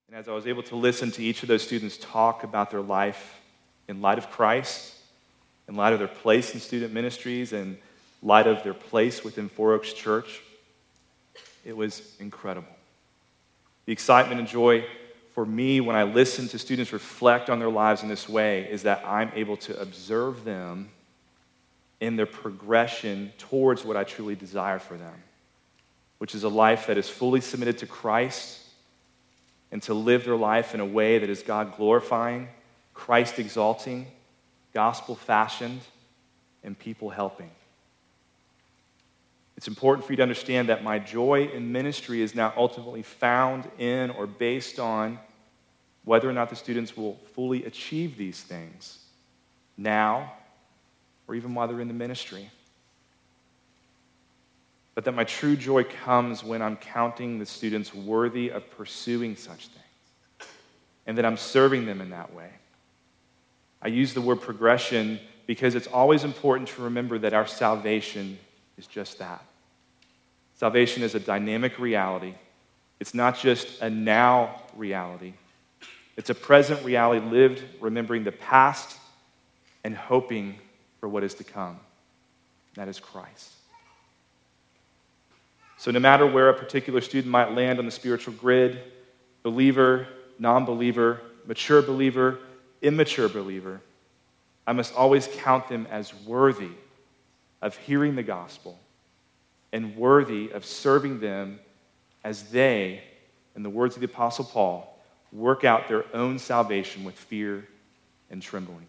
And as I was able to listen to each of those students talk about their life in light of Christ, in light of their place in student ministries, and light of their place within Four Oaks Church, it was incredible. The excitement and joy for me when I listen to students reflect on their lives in this way is that I'm able to observe them in their progression towards what I truly desire for them, which is a life that is fully submitted to Christ and to live their life in a way that is God-glorifying, Christ-exalting, gospel-fashioned, and people-helping. It's important for you to understand that my joy in ministry is not ultimately found in or based on whether or not the students will fully achieve these things now or even while they're in the ministry. But that my true joy comes when I'm counting the students worthy of pursuing such things and that I'm serving them in that way. I use the word progression because it's always important to remember that our salvation is just that. Salvation is a dynamic reality. It's not just a now reality. It's a present reality lived remembering the past and hoping for what is to come. That is Christ. So no matter where a particular student might land on the spiritual grid, believer, non-believer, mature believer, immature believer, I must always count them as worthy of hearing the gospel and worthy of serving them as they, in the words of the Apostle Paul, work out their own salvation with fear and trembling.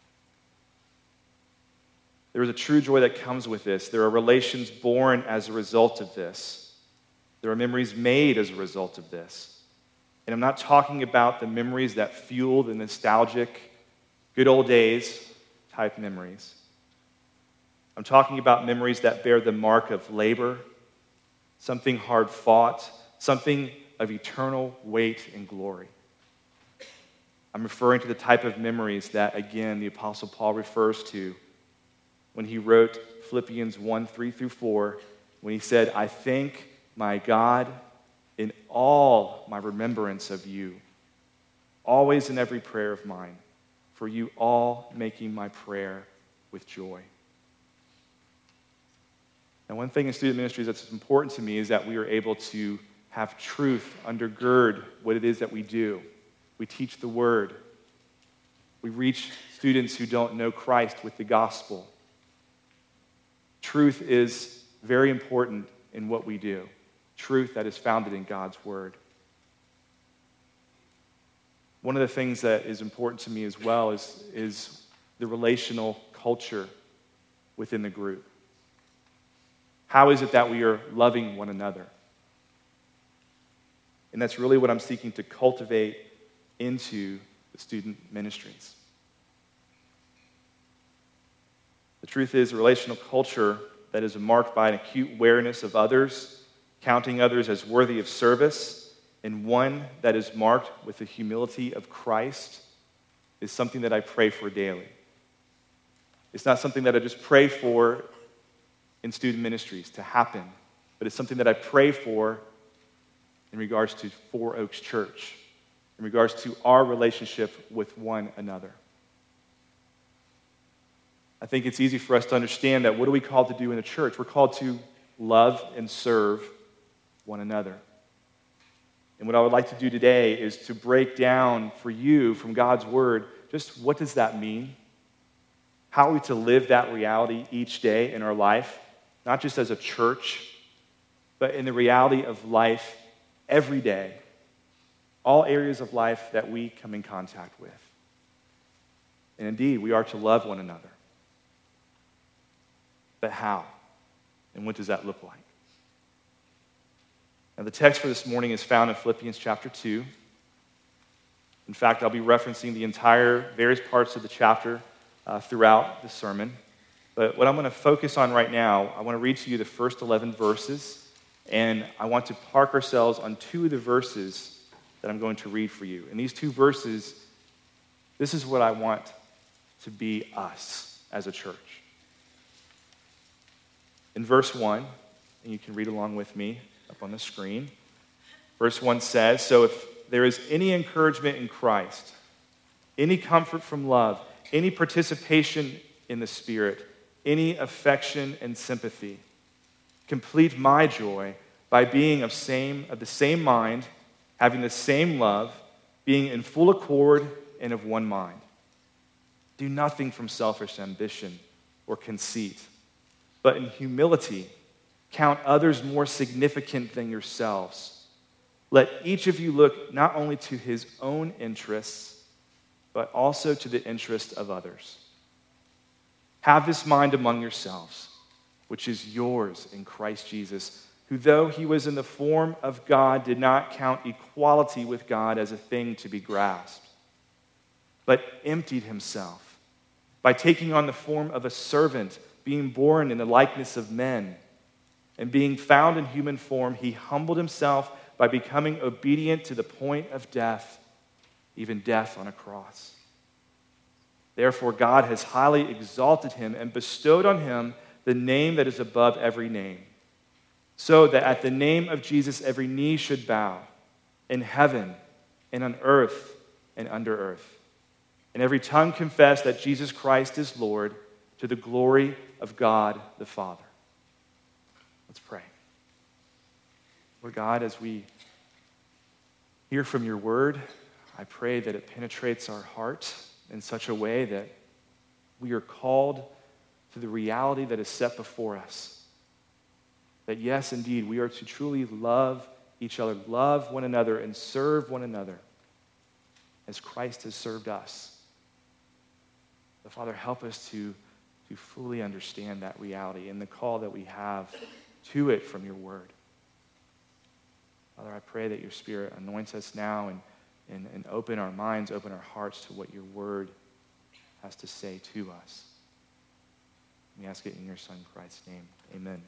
There is a true joy that comes with this. There are relations born as a result of this. There are memories made as a result of this. And I'm not talking about the memories that fuel the nostalgic, good old days type memories. I'm talking about memories that bear the mark of labor, something hard fought, something of eternal weight and glory. I'm referring to the type of memories that, again, the Apostle Paul refers to when he wrote Philippians 1:3-4, when he said, I thank my God in all my remembrance of you, always in every prayer of mine, for you all making my prayer with joy. Now, one thing in student ministries that's important to me is that we are able to have truth undergird what it is that we do. We teach the word. We reach students who don't know Christ with the gospel. Truth is very important in what we do. Truth that is founded in God's word. One of the things that is important to me as well is the relational culture within the group. How is it that we are loving one another? And that's really what I'm seeking to cultivate into the student ministries. The truth is, a relational culture that is marked by an acute awareness of others, counting others as worthy of service, and one that is marked with the humility of Christ is something that I pray for daily. It's not something that I just pray for in student ministries to happen, but it's something that I pray for in regards to Four Oaks Church, in regards to our relationship with one another. I think it's easy for us to understand that what are we called to do in the church? We're called to love and serve one another. And what I would like to do today is to break down for you from God's word, just what does that mean? How are we to live that reality each day in our life, not just as a church, but in the reality of life every day, all areas of life that we come in contact with. And indeed, we are to love one another. But how? And what does that look like? Now, the text for this morning is found in Philippians chapter 2. In fact, I'll be referencing the entire various parts of the chapter throughout the sermon. But what I'm going to focus on right now, I want to read to you the first 11 verses, and I want to park ourselves on two of the verses that I'm going to read for you. And these two verses, this is what I want to be us as a church. In verse 1, and you can read along with me up on the screen, verse 1 says, "So if there is any encouragement in Christ, any comfort from love, any participation in the Spirit, any affection and sympathy, complete my joy by being of the same mind, having the same love, being in full accord and of one mind. Do nothing from selfish ambition or conceit, but in humility count others more significant than yourselves. Let each of you look not only to his own interests, but also to the interest of others. Have this mind among yourselves, which is yours in Christ Jesus, who, though he was in the form of God, did not count equality with God as a thing to be grasped, but emptied himself by taking on the form of a servant, being born in the likeness of men. And being found in human form, he humbled himself by becoming obedient to the point of death, even death on a cross. Therefore, God has highly exalted him and bestowed on him the name that is above every name, so that at the name of Jesus every knee should bow, in heaven and on earth and under earth, and every tongue confess that Jesus Christ is Lord, to the glory of God the Father. Let's pray. Lord God, as we hear from your word, I pray that it penetrates our heart in such a way that we are called to the reality that is set before us. That yes, indeed, we are to truly love each other, love one another, and serve one another as Christ has served us. But Father, help us to fully understand that reality and the call that we have to it from your word. Father, I pray that your Spirit anoints us now and open our minds, open our hearts to what your word has to say to us. We ask it in your Son, Christ's name. Amen.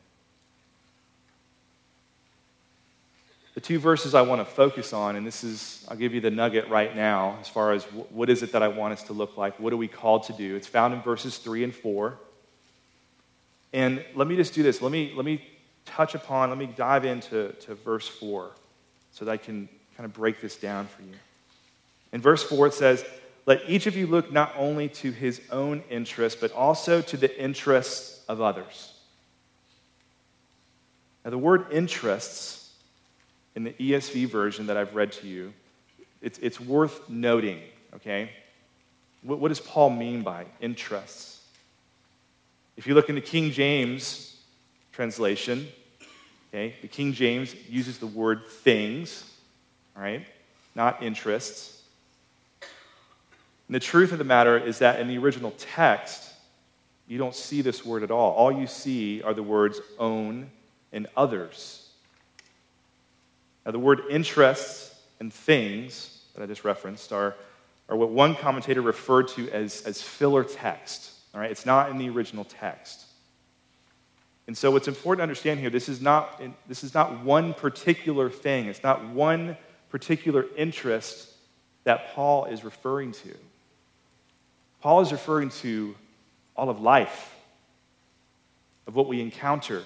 The two verses I want to focus on, and I'll give you the nugget right now as far as what is it that I want us to look like, what are we called to do. It's found in verses 3 and 4. And let me just do this. Let me dive into verse 4 so that I can kind of break this down for you. In verse 4 it says, let each of you look not only to his own interests, but also to the interests of others. Now the word interests in the ESV version that I've read to you, it's worth noting, okay? What does Paul mean by interests? If you look in the King James translation, okay, the King James uses the word things, all right, not interests. And the truth of the matter is that in the original text, you don't see this word at all. All you see are the words own and others. Now, the word interests and things that I just referenced are what one commentator referred to as filler text. All right, it's not in the original text. And so what's important to understand here, this is not one particular thing. It's not one particular interest that Paul is referring to. Paul is referring to all of life, of what we encounter.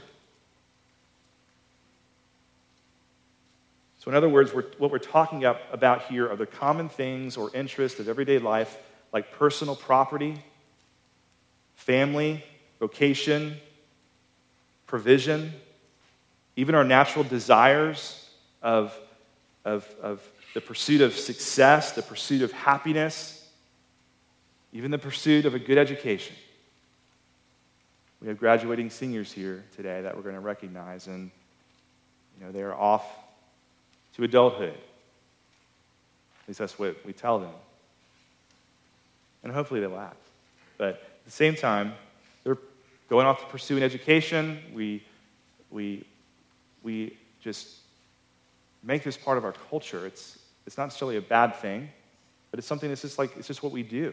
So in other words, what we're talking about here are the common things or interests of everyday life, like personal property, family, vocation, provision, even our natural desires of the pursuit of success, the pursuit of happiness, even the pursuit of a good education. We have graduating seniors here today that we're going to recognize, and they are off to adulthood. At least that's what we tell them. And hopefully they laugh. But at the same time, they're going off to pursue an education. We just make this part of our culture. It's not necessarily a bad thing, but it's something that's it's just what we do.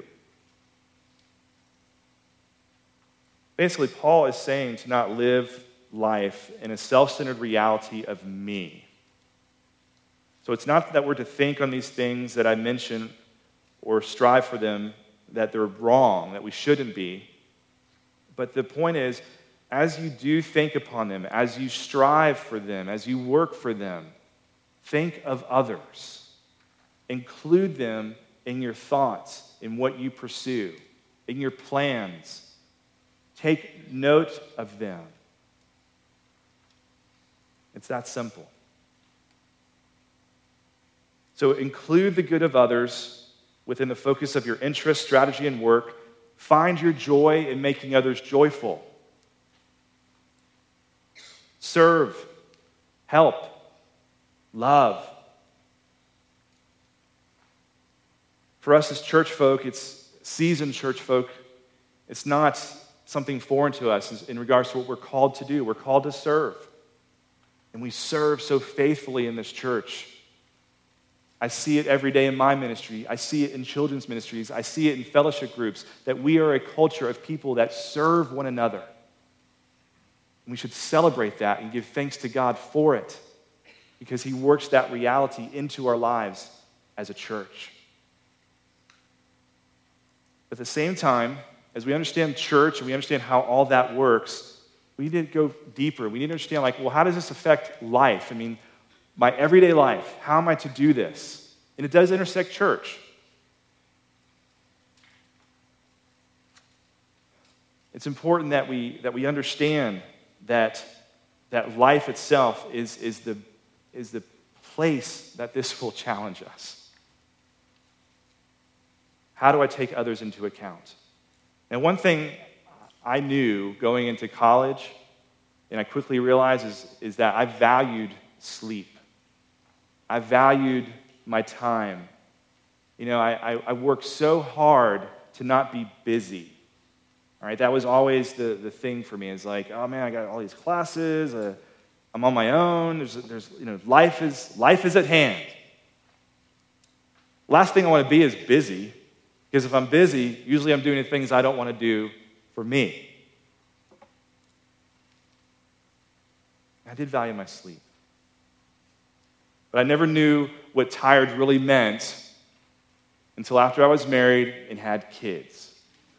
Basically, Paul is saying to not live life in a self-centered reality of me. So it's not that we're to think on these things that I mentioned or strive for them, that they're wrong, that we shouldn't be. But the point is, as you do think upon them, as you strive for them, as you work for them, think of others. Include them in your thoughts, in what you pursue, in your plans. Take note of them. It's that simple. So include the good of others within the focus of your interest, strategy, and work. Find your joy in making others joyful. Serve, help, love. For us as church folk, it's seasoned church folk. It's not something foreign to us in regards to what we're called to do. We're called to serve. And we serve so faithfully in this church. I see it every day in my ministry. I see it in children's ministries. I see it in fellowship groups, that we are a culture of people that serve one another. And we should celebrate that and give thanks to God for it, because he works that reality into our lives as a church. At the same time, as we understand church and we understand how all that works, we need to go deeper. We need to understand, well, how does this affect life? I mean, my everyday life, how am I to do this? And it does intersect church. It's important that we understand that life itself is the place that this will challenge us. How do I take others into account? And one thing I knew going into college, and I quickly realized, is that I valued sleep. I valued my time. I worked so hard to not be busy. All right, that was always the thing for me. It's like, oh man, I got all these classes. I'm on my own. There's life is at hand. Last thing I want to be is busy, because if I'm busy, usually I'm doing the things I don't want to do for me. I did value my sleep. But I never knew what tired really meant until after I was married and had kids.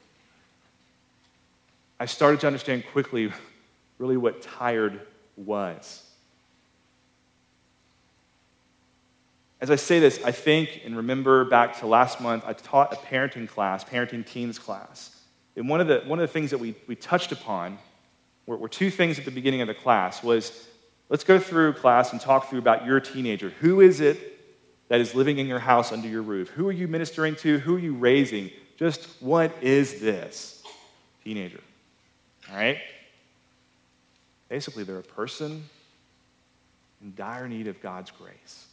I started to understand quickly really what tired was. As I say this, I think and remember back to last month, I taught a parenting teens class. And one of the things that we touched upon were two things at the beginning of the class was, let's go through class and talk through about your teenager. Who is it that is living in your house under your roof? Who are you ministering to? Who are you raising? Just what is this teenager? All right? Basically, they're a person in dire need of God's grace,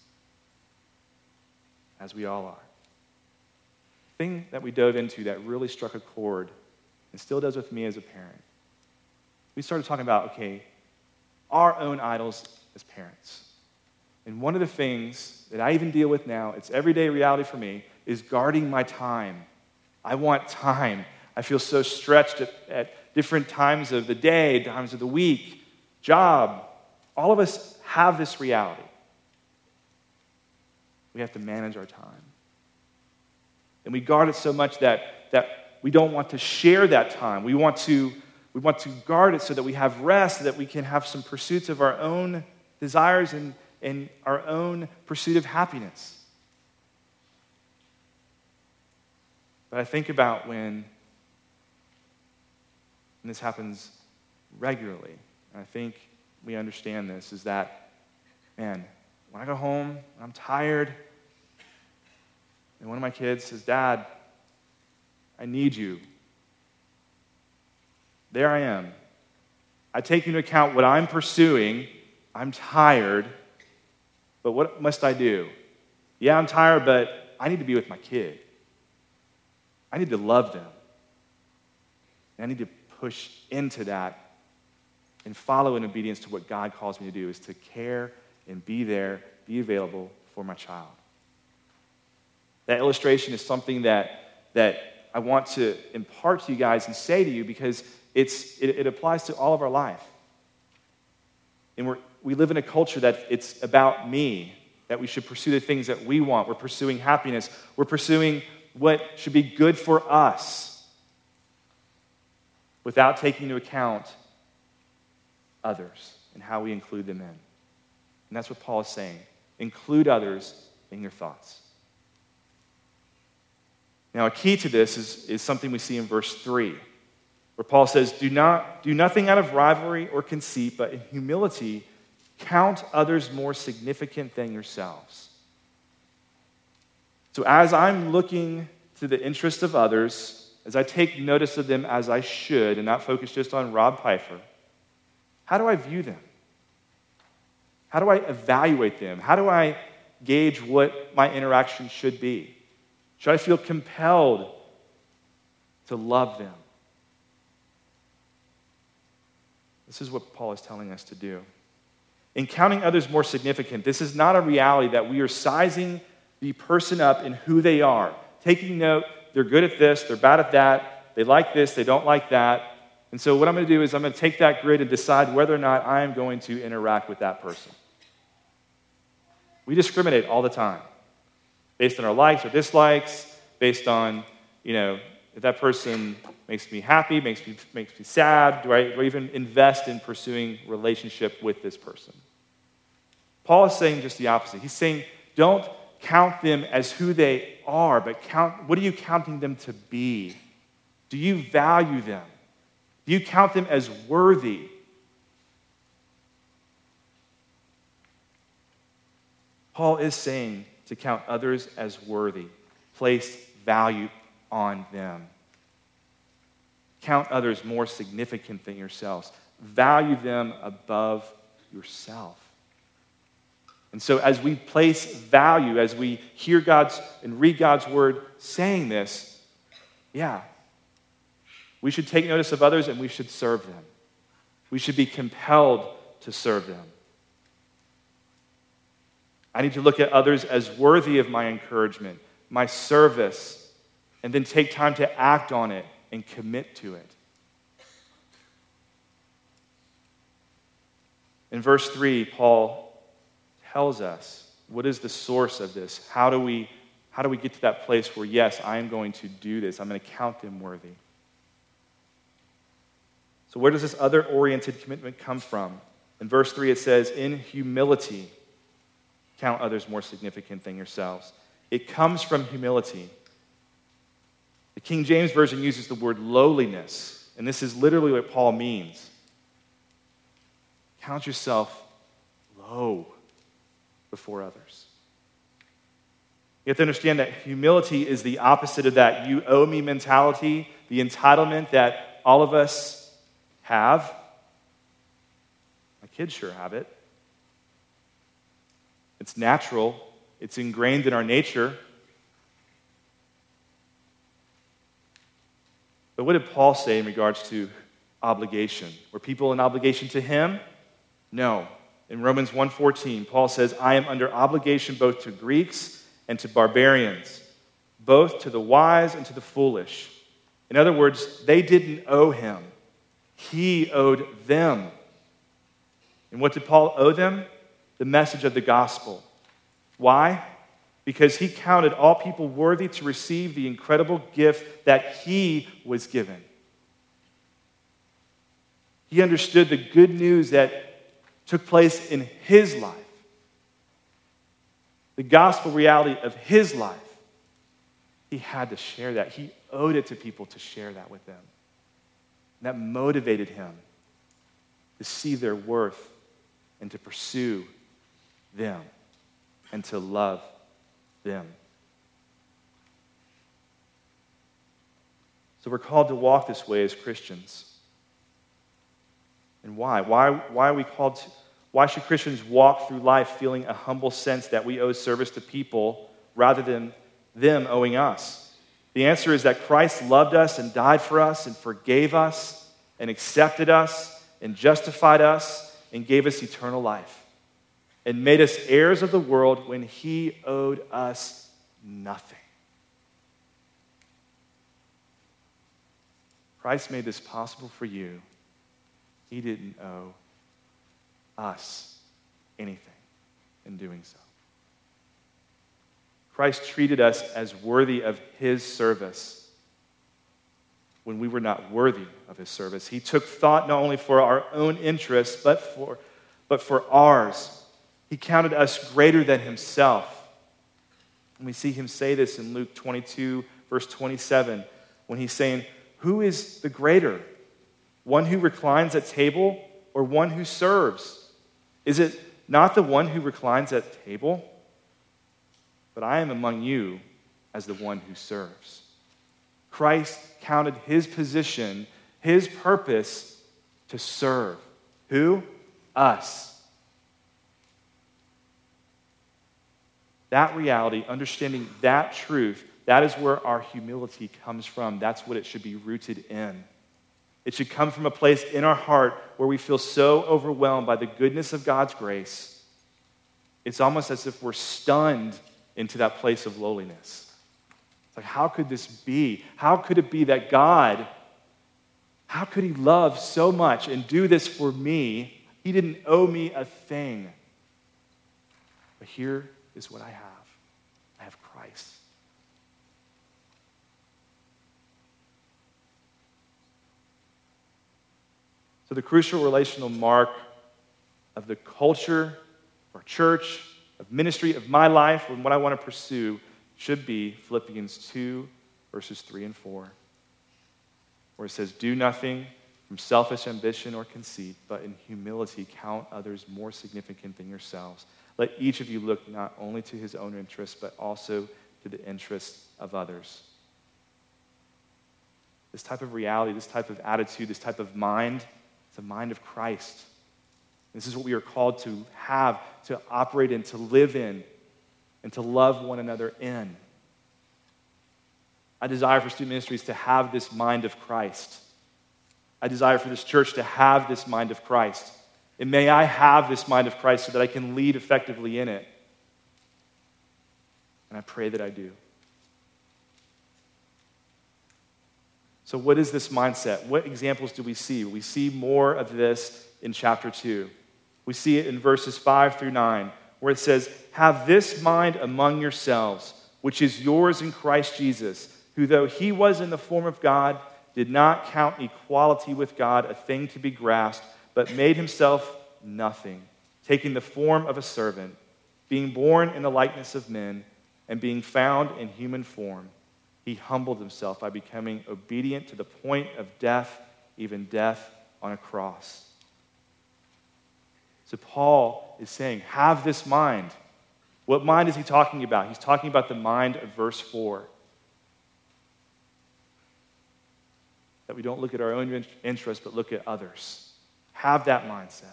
as we all are. The thing that we dove into that really struck a chord, and still does with me as a parent, we started talking about, our own idols as parents. And one of the things that I even deal with now, it's everyday reality for me, is guarding my time. I want time. I feel so stretched at different times of the day, times of the week, job. All of us have this reality. We have to manage our time. And we guard it so much that we don't want to share that time. We want to guard it so that we have rest, so that we can have some pursuits of our own desires and our own pursuit of happiness. But I think about when this happens regularly, and I think we understand this, is that, man, when I go home, I'm tired, and one of my kids says, Dad, I need you. There I am. I take into account what I'm pursuing. I'm tired, but what must I do? Yeah, I'm tired, but I need to be with my kid. I need to love them. And I need to push into that and follow in obedience to what God calls me to do, is to care and be there, be available for my child. That illustration is something that I want to impart to you guys and say to you, because it applies to all of our life. And we live in a culture that it's about me, that we should pursue the things that we want. We're pursuing happiness. We're pursuing what should be good for us without taking into account others and how we include them in. And that's what Paul is saying. Include others in your thoughts. Now, a key to this is something we see in verse 3, where Paul says, do nothing out of rivalry or conceit, but in humility count others more significant than yourselves. So as I'm looking to the interest of others, as I take notice of them as I should, and not focus just on Rob Pfeiffer, how do I view them? How do I evaluate them? How do I gauge what my interaction should be? Should I feel compelled to love them? This is what Paul is telling us to do. In counting others more significant, this is not a reality that we are sizing the person up in who they are, taking note, they're good at this, they're bad at that, they like this, they don't like that. And so what I'm going to do is I'm going to take that grid and decide whether or not I am going to interact with that person. We discriminate all the time based on our likes or dislikes, based on, if that person makes me happy, makes me sad, do I even invest in pursuing relationship with this person? Paul is saying just the opposite. He's saying, don't count them as who they are, but what are you counting them to be? Do you value them? Do you count them as worthy? Paul is saying to count others as worthy. Place value on them. Count others more significant than yourselves. Value them above yourself. And so as we place value, as we hear God's and read God's word saying this, we should take notice of others and we should serve them. We should be compelled to serve them. I need to look at others as worthy of my encouragement, my service, and then take time to act on it and commit to it. In verse 3, Paul tells us what is the source of this. How do we get to that place where, yes, I am going to do this. I'm going to count them worthy. So where does this other-oriented commitment come from? In verse 3, it says, in humility, count others more significant than yourselves. It comes from humility. The King James Version uses the word lowliness, and this is literally what Paul means. Count yourself low before others. You have to understand that humility is the opposite of that you owe me mentality, the entitlement that all of us have. My kids sure have it. It's natural. It's ingrained in our nature. But what did Paul say in regards to obligation? Were people in obligation to him? No. In Romans 1:14, Paul says, I am under obligation both to Greeks and to barbarians, both to the wise and to the foolish. In other words, they didn't owe him. He owed them. And what did Paul owe them? The message of the gospel. Why? Because he counted all people worthy to receive the incredible gift that he was given. He understood the good news that took place in his life, the gospel reality of his life. He had to share that. He owed it to people to share that with them. And that motivated him to see their worth and to pursue them and to love them. So we're called to walk this way as Christians. And why? Why are we called to? Why should Christians walk through life feeling a humble sense that we owe service to people rather than them owing us? The answer is that Christ loved us and died for us and forgave us and accepted us and justified us and gave us eternal life and made us heirs of the world when he owed us nothing. Christ made this possible for you. He didn't owe us anything in doing so. Christ treated us as worthy of his service when we were not worthy of his service. He took thought not only for our own interests, but for ours. He counted us greater than himself. And we see him say this in Luke 22, verse 27, when he's saying, who is the greater? One who reclines at table or one who serves? Is it not the one who reclines at table? But I am among you as the one who serves. Christ counted his position, his purpose, to serve. Who? Us. That reality, understanding that truth, that is where our humility comes from. That's what it should be rooted in. It should come from a place in our heart where we feel so overwhelmed by the goodness of God's grace. It's almost as if we're stunned into that place of lowliness. It's like, how could this be? How could it be that God, how could he love so much and do this for me? He didn't owe me a thing. But here is what I have. I have Christ. So the crucial relational mark of the culture, of our church, of ministry, of my life, and what I want to pursue should be Philippians 2, verses 3 and 4, where it says, do nothing from selfish ambition or conceit, but in humility count others more significant than yourselves. Let each of you look not only to his own interests, but also to the interests of others. This type of reality, this type of attitude, this type of mind, it's the mind of Christ. This is what we are called to have, to operate in, to live in, and to love one another in. I desire for student ministries to have this mind of Christ. I desire for this church to have this mind of Christ. And may I have this mind of Christ so that I can lead effectively in it. And I pray that I do. So what is this mindset? What examples do we see? We see more of this in chapter 2. We see it in verses 5 through 9, where it says, have this mind among yourselves, which is yours in Christ Jesus, who though he was in the form of God, did not count equality with God a thing to be grasped, but made himself nothing, taking the form of a servant, being born in the likeness of men, and being found in human form. He humbled himself by becoming obedient to the point of death, even death on a cross. So Paul is saying, have this mind. What mind is he talking about? He's talking about the mind of verse 4. That we don't look at our own interests, but look at others. Have that mindset.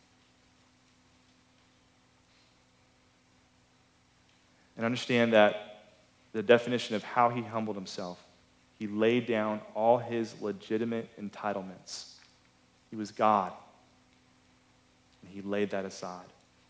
And understand that the definition of how he humbled himself, he laid down all his legitimate entitlements. He was God, and he laid that aside.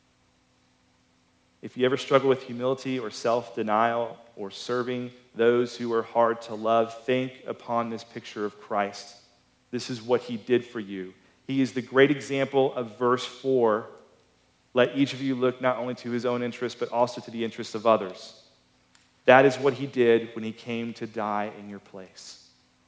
If you ever struggle with humility or self-denial or serving those who are hard to love, think upon this picture of Christ. This is what he did for you. He is the great example of verse 4. Let each of you look not only to his own interests, but also to the interests of others. That is what he did when he came to die in your place.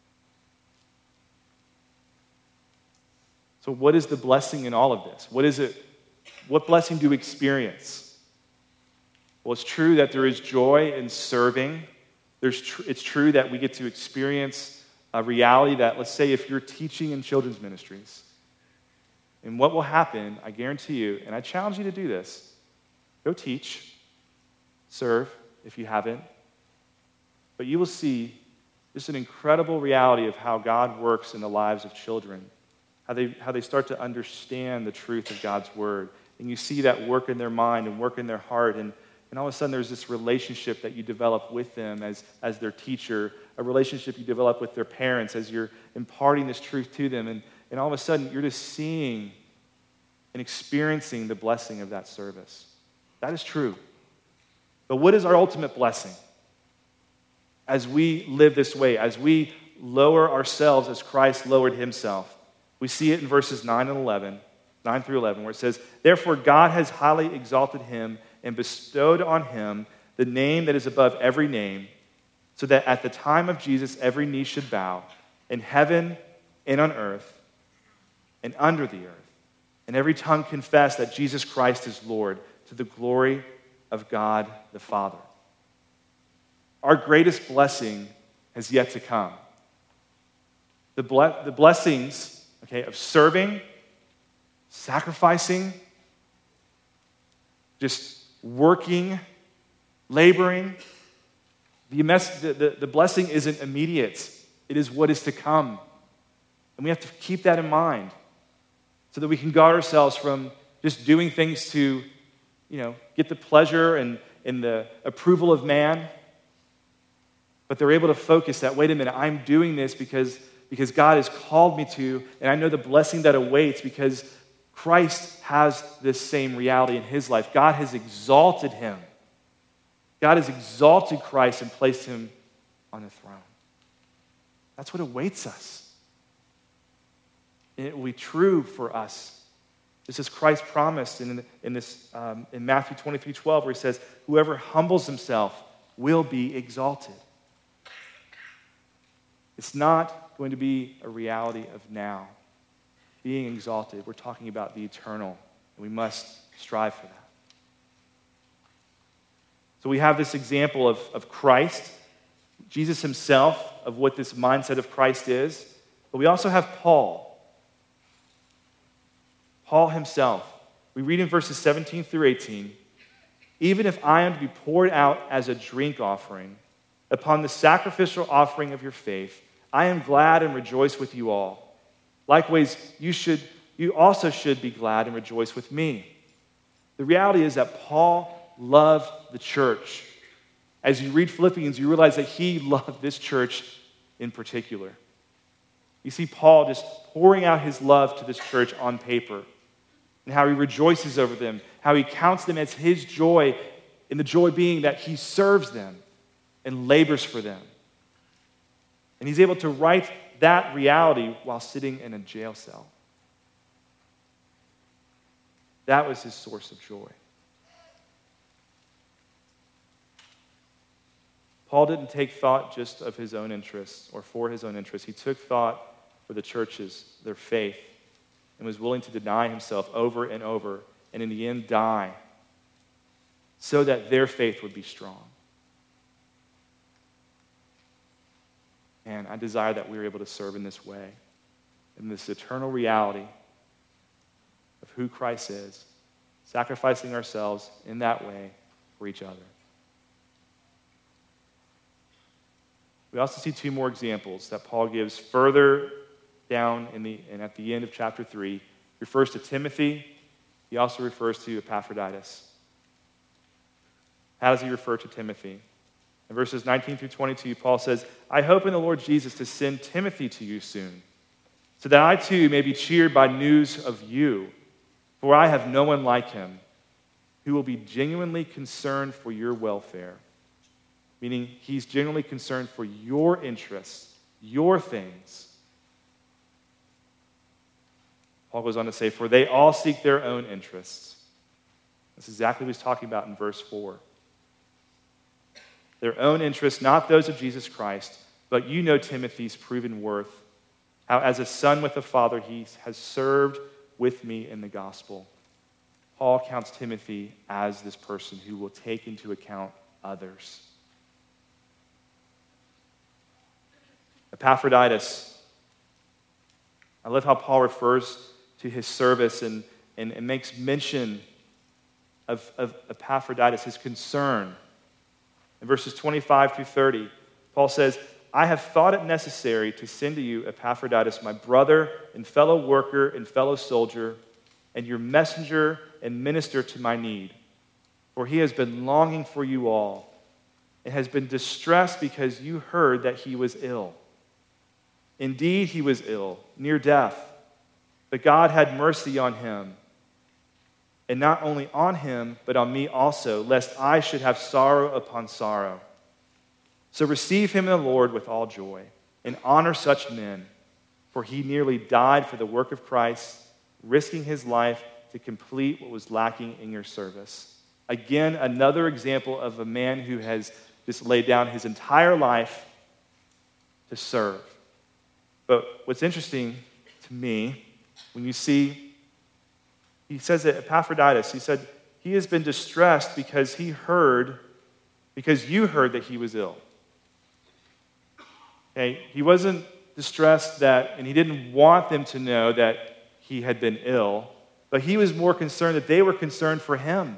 So what is the blessing in all of this? What is it? What blessing do we experience? Well, it's true that there is joy in serving. It's true that we get to experience a reality that, let's say, if you're teaching in children's ministries, and what will happen, I guarantee you, and I challenge you to do this, go teach, serve if you haven't, but you will see just an incredible reality of how God works in the lives of children, how they start to understand the truth of God's word, and you see that work in their mind and work in their heart, and all of a sudden there's this relationship that you develop with them as their teacher, a relationship you develop with their parents as you're imparting this truth to them, and all of a sudden you're just seeing and experiencing the blessing of that service. That is true. But what is our ultimate blessing? As we live this way, as we lower ourselves as Christ lowered himself. We see it in verses 9 through 11, where it says, therefore God has highly exalted him and bestowed on him the name that is above every name, so that at the time of Jesus every knee should bow, in heaven and on earth and under the earth, and every tongue confess that Jesus Christ is Lord, to the glory of God the Father. Our greatest blessing has yet to come. The blessings, of serving, sacrificing, just working, laboring. The blessing isn't immediate. It is what is to come. And we have to keep that in mind so that we can guard ourselves from just doing things to, get the pleasure and the approval of man. But they're able to focus that, wait a minute, I'm doing this because God has called me to, and I know the blessing that awaits because Christ has this same reality in his life. God has exalted him. God has exalted Christ and placed him on the throne. That's what awaits us. And it will be true for us. This is Christ promised in Matthew 23:12, where he says, whoever humbles himself will be exalted. It's not going to be a reality of now. Being exalted, we're talking about the eternal, and we must strive for that. So we have this example of Christ, Jesus himself, of what this mindset of Christ is, but we also have Paul. Paul himself. We read in verses 17 through 18, even if I am to be poured out as a drink offering upon the sacrificial offering of your faith, I am glad and rejoice with you all. Likewise, you also should be glad and rejoice with me. The reality is that Paul loved the church. As you read Philippians, you realize that he loved this church in particular. You see Paul just pouring out his love to this church on paper, and how he rejoices over them, how he counts them as his joy, and the joy being that he serves them and labors for them. And he's able to write that reality while sitting in a jail cell. That was his source of joy. Paul didn't take thought just of his own interests or for his own interests. He took thought for the churches, their faith, and was willing to deny himself over and over, and in the end die, so that their faith would be strong. And I desire that we are able to serve in this way, in this eternal reality of who Christ is, sacrificing ourselves in that way for each other. We also see two more examples that Paul gives further down and at the end of chapter 3. He refers to Timothy. He also refers to Epaphroditus. How does he refer to Timothy? In verses 19 through 22, Paul says, I hope in the Lord Jesus to send Timothy to you soon, so that I too may be cheered by news of you. For I have no one like him, who will be genuinely concerned for your welfare. Meaning, he's genuinely concerned for your interests, your things. Paul goes on to say, for they all seek their own interests. That's exactly what he's talking about in verse 4. Their own interests, not those of Jesus Christ, but you know Timothy's proven worth, how as a son with a father he has served with me in the gospel. Paul counts Timothy as this person who will take into account others. Epaphroditus. I love how Paul refers to his service and makes mention of Epaphroditus, his concern. In verses 25 through 30, Paul says, I have thought it necessary to send to you Epaphroditus, my brother and fellow worker and fellow soldier, and your messenger and minister to my need. For he has been longing for you all and has been distressed because you heard that he was ill. Indeed, he was ill, near death, but God had mercy on him. And not only on him, but on me also, lest I should have sorrow upon sorrow. So receive him in the Lord with all joy, and honor such men, for he nearly died for the work of Christ, risking his life to complete what was lacking in your service. Again, another example of a man who has just laid down his entire life to serve. But what's interesting to me, when you see, he says that Epaphroditus, he said, he has been distressed because you heard that he was ill. Okay? He wasn't distressed that, and he didn't want them to know that he had been ill, but he was more concerned that they were concerned for him.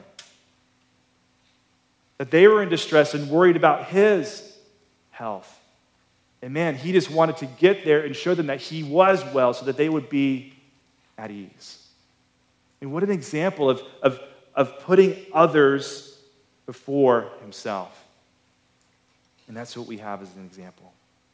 That they were in distress and worried about his health. And man, he just wanted to get there and show them that he was well so that they would be at ease. And what an example of putting others before himself. And that's what we have as an example.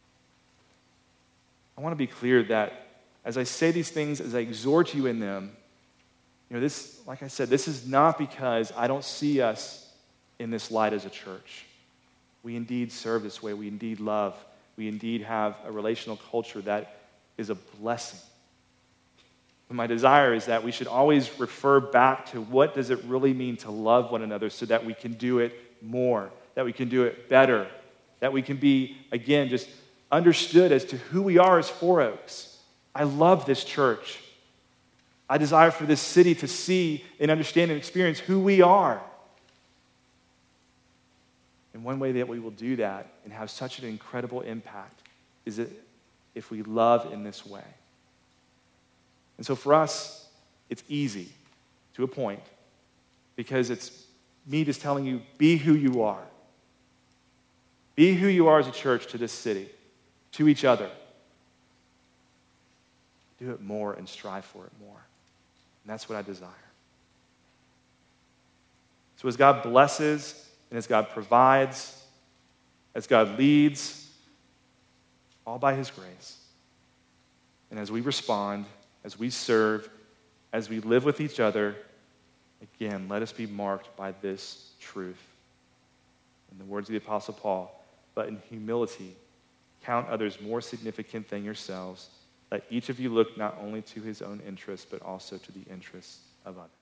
I want to be clear that as I say these things, as I exhort you in them, this, like I said, this is not because I don't see us in this light as a church. We indeed serve this way. We indeed love. We indeed have a relational culture that is a blessing. But my desire is that we should always refer back to what does it really mean to love one another so that we can do it more, that we can do it better, that we can be, again, just understood as to who we are as Four Oaks. I love this church. I desire for this city to see and understand and experience who we are. And one way that we will do that and have such an incredible impact is that if we love in this way. And so for us, it's easy to a point because it's me just telling you, be who you are. Be who you are as a church to this city, to each other. Do it more and strive for it more. And that's what I desire. So as God blesses and as God provides, as God leads, all by his grace, and as we respond, as we serve, as we live with each other, again, let us be marked by this truth. In the words of the Apostle Paul, but in humility, count others more significant than yourselves. Let each of you look not only to his own interests, but also to the interests of others.